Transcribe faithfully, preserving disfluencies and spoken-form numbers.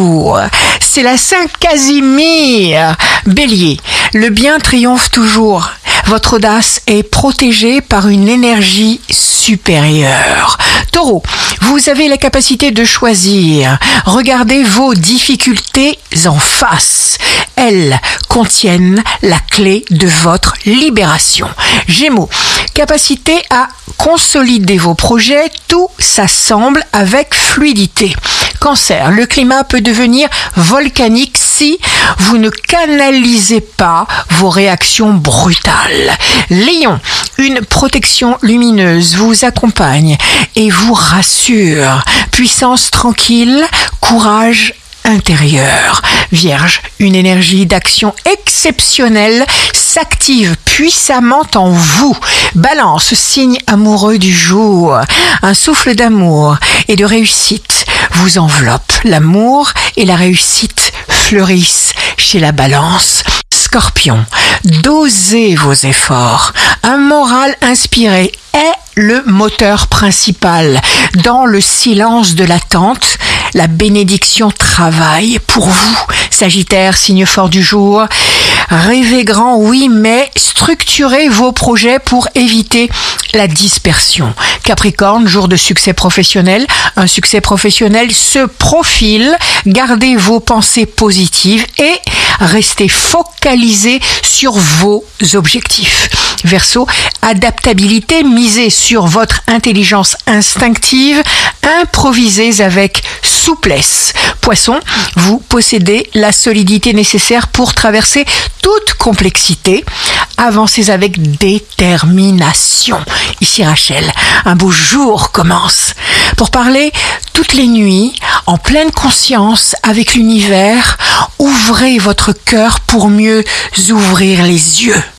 jour. C'est la Saint-Casimir. Bélier, le bien triomphe toujours. Votre audace est protégée par une énergie supérieure. Taureau, vous avez la capacité de choisir. Regardez vos difficultés en face. Elles contiennent la clé de votre libération. Gémeaux, capacité à consolider vos projets, tout s'assemble avec fluidité. Cancer, le climat peut devenir volcanique si vous ne canalisez pas vos réactions brutales. Lion, une protection lumineuse vous accompagne et vous rassure. Puissance tranquille, courage intérieur. Vierge, une énergie d'action exceptionnelle s'active puissamment en vous. Balance, signe amoureux du jour. Un souffle d'amour et de réussite vous enveloppe. L'amour et la réussite fleurissent chez la Balance. Scorpion, dosez vos efforts. Un moral inspiré est le moteur principal. Dans le silence de l'attente, la bénédiction travaille pour vous. Sagittaire, signe fort du jour. Rêvez grand, oui, mais structurez vos projets pour éviter la dispersion. Capricorne, jour de succès professionnel. Un succès professionnel se profile. Gardez vos pensées positives et restez focalisés sur vos objectifs. Verseau, adaptabilité, misez sur votre intelligence instinctive, improvisez avec souplesse. Poisson, vous possédez la solidité nécessaire pour traverser toute complexité. Avancez avec détermination. Ici Rachel, un beau jour commence. Pour parler toutes les nuits, en pleine conscience avec l'univers, ouvrez votre cœur pour mieux ouvrir les yeux.